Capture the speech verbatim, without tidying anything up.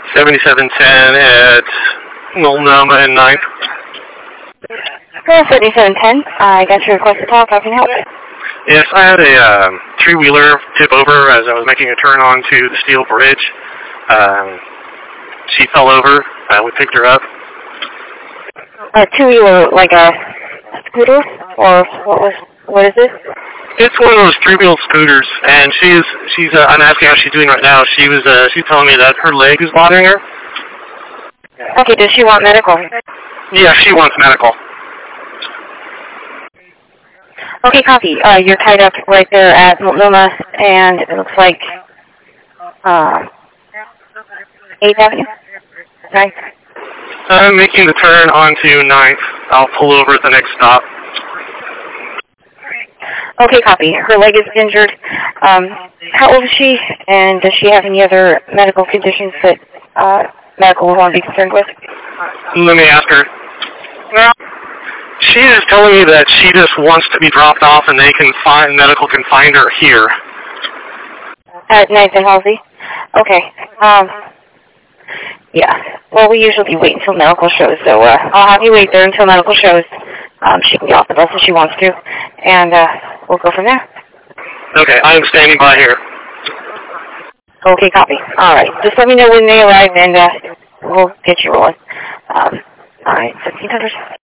seventy-seven ten at Multnomah and ninth. Hello, seventy-seven ten. I got your request to talk. How can I help? Yes, I had a uh, three-wheeler tip over as I was making a turn onto the steel bridge. Um, she fell over. Uh, we picked her up. A two-wheeler, like a scooter, or what was? What is this? It's one of those three-wheel scooters, and she's she's. Uh, I'm asking how she's doing right now. She was uh, she's telling me that her leg is bothering her. Okay. Does she want medical? Yeah, she wants medical. Okay, copy. Uh, you're tied up right there at Multnomah, and it looks like uh, eighth Avenue. Right. I'm making the turn onto ninth. I'll pull over at the next stop. Okay, copy. Her leg is injured. Um, how old is she, and does she have any other medical conditions that uh, medical will want to be concerned with? Let me ask her. She is telling me that she just wants to be dropped off, and they can find medical can find her here. At ninth and Halsey? Okay. Um, yeah. Well, we usually wait until medical shows, so uh, I'll have you wait there until medical shows. Um, she can get off the bus if she wants to, and uh, we'll go from there. Okay, I am standing by here. Okay, copy. All right. Just let me know when they arrive, and uh, we'll get you rolling. Um, all right, seventeen hundred.